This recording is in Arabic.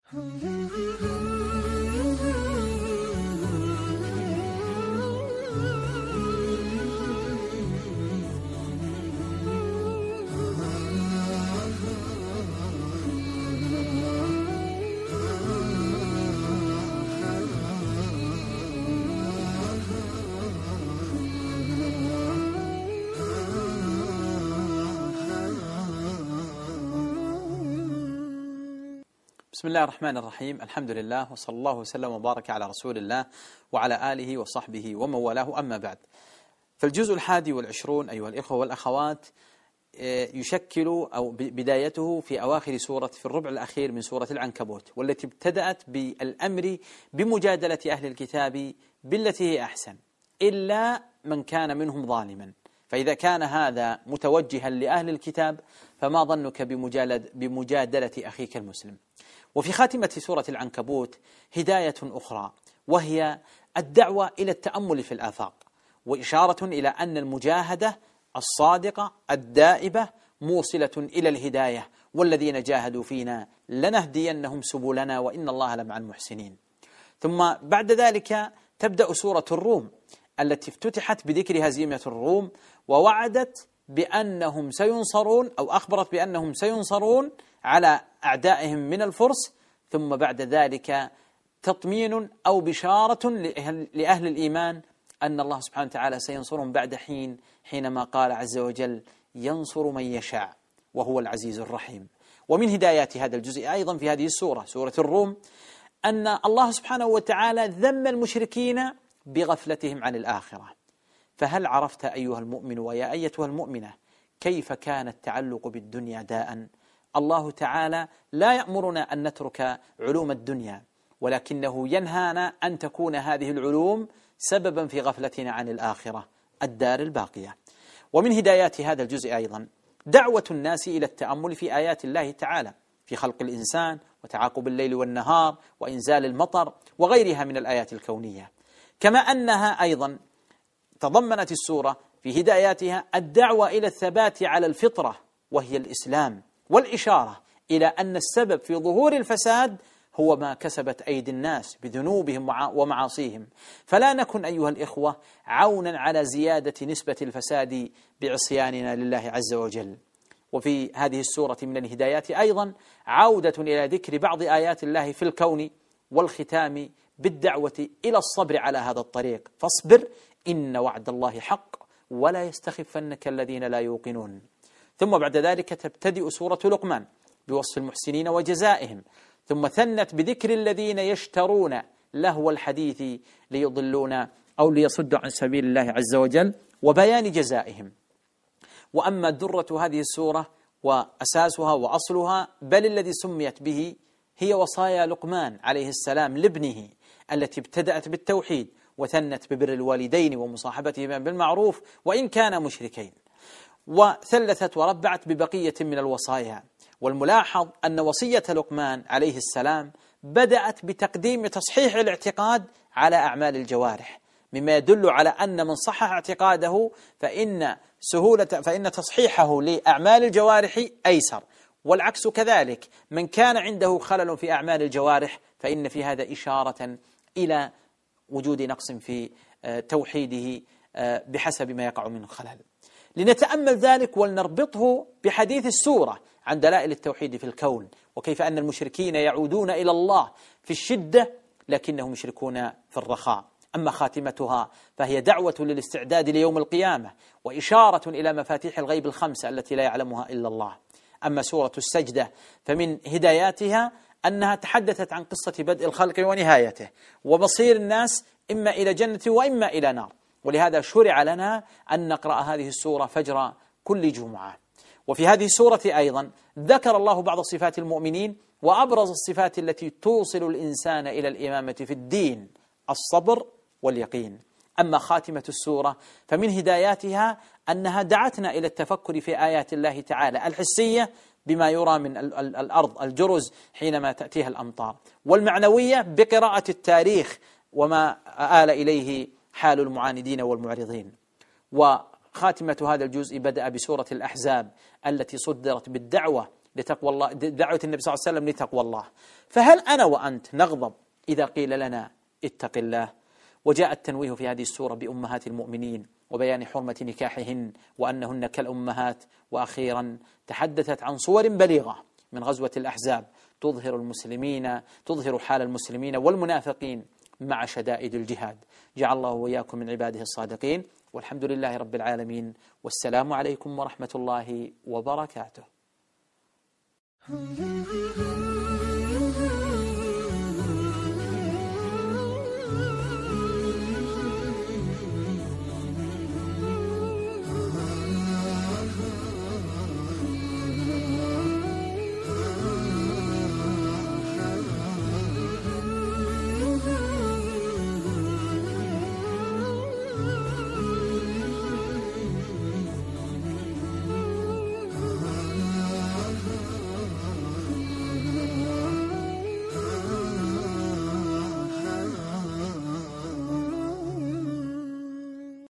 بسم الله الرحمن الرحيم. الحمد لله وصلى الله وسلم وبارك على رسول الله وعلى آله وصحبه ومن والاه، أما بعد. فالجزء 21 أيها الإخوة والأخوات يشكل أو بدايته في أواخر في الربع الأخير من سورة العنكبوت، والتي ابتدأت بالأمر بمجادلة أهل الكتاب بالتي هي أحسن إلا من كان منهم ظالما. فإذا كان هذا متوجها لأهل الكتاب فما ظنك بمجادلة أخيك المسلم. وفي خاتمة سورة العنكبوت هداية أخرى، وهي الدعوة إلى التأمل في الآفاق، وإشارة إلى أن المجاهدة الصادقة الدائبة موصلة إلى الهداية، والذين جاهدوا فينا لنهدينهم سبلنا وإن الله لمع المحسنين. ثم بعد ذلك تبدأ سورة الروم التي افتتحت بذكر هزيمة الروم، ووعدت بأنهم سينصرون أو أخبرت بأنهم سينصرون على أعدائهم من الفرس. ثم بعد ذلك تطمين أو بشارة لأهل الإيمان أن الله سبحانه وتعالى سينصرهم بعد حين، حينما قال عز وجل ينصر من يشاء وهو العزيز الرحيم. ومن هدايات هذا الجزء أيضا في هذه السورة، سورة الروم، أن الله سبحانه وتعالى ذم المشركين بغفلتهم عن الآخرة. فهل عرفت أيها المؤمن ويا أيتها المؤمنة كيف كان التعلق بالدنيا داء؟ الله تعالى لا يأمرنا أن نترك علوم الدنيا، ولكنه ينهانا أن تكون هذه العلوم سببا في غفلتنا عن الآخرة الدار الباقية. ومن هدايات هذا الجزء أيضا دعوة الناس إلى التأمل في آيات الله تعالى في خلق الإنسان وتعاقب الليل والنهار وإنزال المطر وغيرها من الآيات الكونية. كما أنها أيضا تضمنت السورة في هداياتها الدعوة إلى الثبات على الفطرة وهي الإسلام، والإشارة إلى أن السبب في ظهور الفساد هو ما كسبت أيدي الناس بذنوبهم ومعاصيهم. فلا نكن أيها الإخوة عونا على زيادة نسبة الفساد بعصياننا لله عز وجل. وفي هذه السورة من الهدايات أيضا عودة إلى ذكر بعض آيات الله في الكون، والختام بالدعوة إلى الصبر على هذا الطريق. فاصبر إن وعد الله حق ولا يستخفنك الذين لا يوقنون. ثم بعد ذلك تبتدئ سورة لقمان بوصف المحسنين وجزائهم، ثم ثنت بذكر الذين يشترون لهو الحديث ليضلون أو ليصدوا عن سبيل الله عز وجل وبيان جزائهم. وأما درة هذه السورة وأساسها وأصلها بل الذي سميت به هي وصايا لقمان عليه السلام لابنه، التي ابتدأت بالتوحيد وثنت ببر الوالدين ومصاحبتهما بالمعروف وإن كانا مشركين، وثلثت وربعت ببقية من الوصايا. والملاحظ أن وصية لقمان عليه السلام بدأت بتقديم تصحيح الاعتقاد على أعمال الجوارح، مما يدل على أن من صحح اعتقاده فإن تصحيحه لأعمال الجوارح أيسر، والعكس كذلك، من كان عنده خلل في أعمال الجوارح فإن في هذا إشارة إلى وجود نقص في توحيده بحسب ما يقع منه خلل. لنتأمل ذلك ولنربطه بحديث السورة عن دلائل التوحيد في الكون، وكيف أن المشركين يعودون إلى الله في الشدة لكنهم يشركون في الرخاء. أما خاتمتها فهي دعوة للاستعداد ليوم القيامة وإشارة إلى مفاتيح الغيب الخمسة التي لا يعلمها إلا الله. أما سورة السجدة فمن هداياتها أنها تحدثت عن قصة بدء الخلق ونهايته ومصير الناس إما إلى جنة وإما إلى نار، ولهذا شرع لنا أن نقرأ هذه السورة فجر كل جمعة. وفي هذه السورة أيضا ذكر الله بعض صفات المؤمنين، وأبرز الصفات التي توصل الإنسان إلى الإمامة في الدين الصبر واليقين. أما خاتمة السورة فمن هداياتها أنها دعتنا إلى التفكر في آيات الله تعالى الحسية بما يرى من الأرض الجرز حينما تأتيها الأمطار، والمعنوية بقراءة التاريخ وما آل إليه حال المعاندين والمعرضين. وخاتمة هذا الجزء بدأ بسورة الأحزاب التي صدرت بالدعوة لتقوى الله، دعوة النبي صلى الله عليه وسلم لتقوى الله. فهل أنا وأنت نغضب إذا قيل لنا اتق الله؟ وجاء التنويه في هذه السورة بأمهات المؤمنين وبيان حرمة نكاحهن وأنهن كالأمهات. وأخيرا تحدثت عن صور بليغة من غزوة الأحزاب تظهر حال المسلمين والمنافقين مع شدائد الجهاد. جعل الله وإياكم من عباده الصادقين، والحمد لله رب العالمين، والسلام عليكم ورحمة الله وبركاته.